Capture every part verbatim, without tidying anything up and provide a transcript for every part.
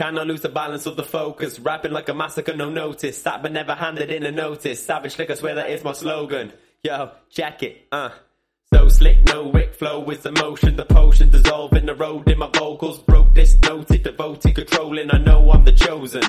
Cannot lose the balance of the focus. Rapping like a massacre, no notice. Stat but never handed in a notice. Savage slick, I swear that is my slogan. Yo, check it, uh. So slick, no wick flow with emotion. The potion dissolving the road in my vocals. Broke this noted, devoted, controlling. I know I'm the chosen.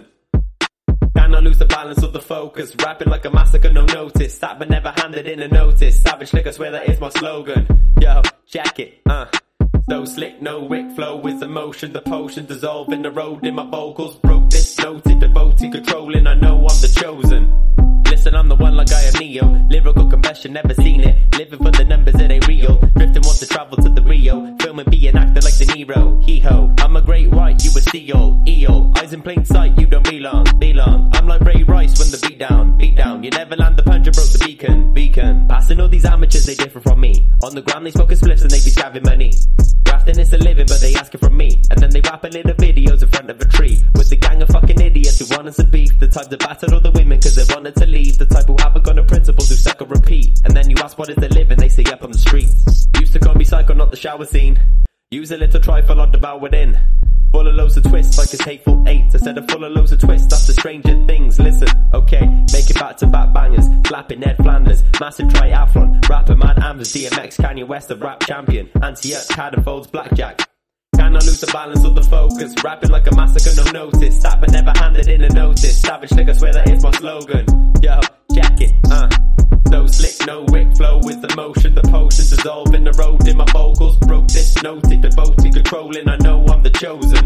Cannot lose the balance of the focus. Rapping like a massacre, no notice. Stat but never handed in a notice. Savage slick, I swear that is my slogan. Yo, check it, uh. So slick, no wick flow with emotion. The potion dissolving the road in my vocals. Broke this noted, devoted, controlling. I know I'm the chosen. Listen, I'm the one like I am Neo. Lyrical confession, never seen it. Living for the numbers, it ain't real. Drifting, want to travel to the Rio. Filming, be an actor like De Niro. Hee-ho, I'm a great white, you a seal. E O, eyes in plain sight, you don't belong. Belong, I'm like Ray Rice when the beat down. Beat down, you never land the punch, I broke the beacon. Beacon, passing all these amateurs, they differ from me. On the ground, they smoking spliffs and they be scabbing money. Grafting is a living, but they asking from me. And then they rapping little videos in front of a tree. With the gang of fucking idiots who wanted to beef. The type that battered all the women cause they wanted to leave. The type who haven't got no principles, who suck and repeat. And then you ask what is the living, they say up on the streets. Used to call me psycho, not the shower scene. Use a little trifle, I'll devour it in. Full of loads of twists, like it's hateful eight. Instead of full of loads of twists, that's the stranger things. Listen, okay, make it back to back bangers. Slapping Ned Flanders, massive triathlon. Rapper Mad Amers, D M X, Kanye West, the rap champion. Anti-Up, Catapults, Blackjack. Cannot lose the balance of the focus. Rapping like a massacre, no notice. Stat but never handed in a notice. Savage slick, I swear that is my slogan. Yo, check it, uh. So slick, no wick flow with emotion. The potion dissolving the road in my vocals. Broke this noted, devoted, controlling. I know I'm the chosen.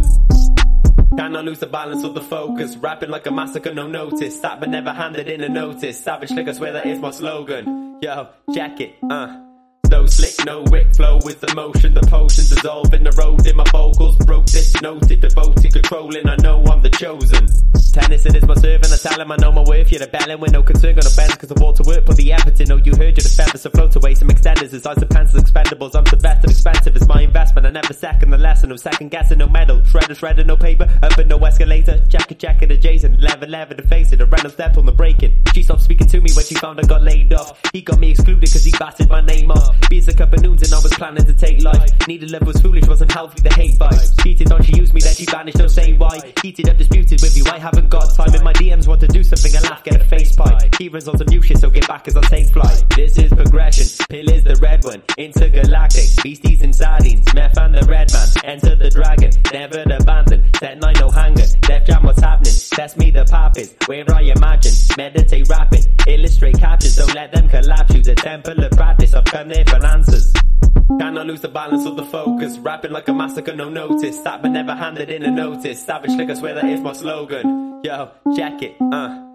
Cannot lose the balance of the focus. Rapping like a massacre, no notice. Stat but never handed in a notice. Savage slick, I swear that is my slogan. Yo, check it, uh. So slick, no wick flow with emotion. The potion dissolving the road in my vocals. Broke this noted, devoted, controlling. I know I'm the chosen. Tennis, it is my serve and I tell him I know my worth. You're the bellin' with no concern, gonna bend cause I walk to work. Put the effort in, oh you heard you're the feathers. So float away some extenders, the size of pencils, expendables. I'm the best of expensive, it's my investment. I never second the lesson, no second guessing, no medal. Shredder, shredder, no paper, up and no escalator. Check it, check it, adjacent, level, level to face it. A random step on the breaking. She stopped speaking to me when she found I got laid off. He got me excluded cause he batted my name off. Beers a cup of noons and I was planning to take life. Needed love was foolish, wasn't healthy, the hate vibes. Cheated on, she used me, then she vanished, don't say why. Heated up, disputed with you, I haven't got time. In my D Ms want to do something and laugh, get a face pipe. He runs on some new shit, so get back as I take flight. This is progression, pill is the red one. Intergalactic, beasties and sardines. Meth and the red man, enter the dragon. Never abandoned, set nine no hanger. Def Jam what's happening, test me the pap is. Where I imagine, meditate rapping. Illustrate captions, don't let them collapse you. The temple of practice, I've come there for answers. Cannot lose the balance of the focus. Rapping like a massacre, no notice. Stat but never handed in a notice. Savage slick, I swear that is my slogan. Yo, check it, uh.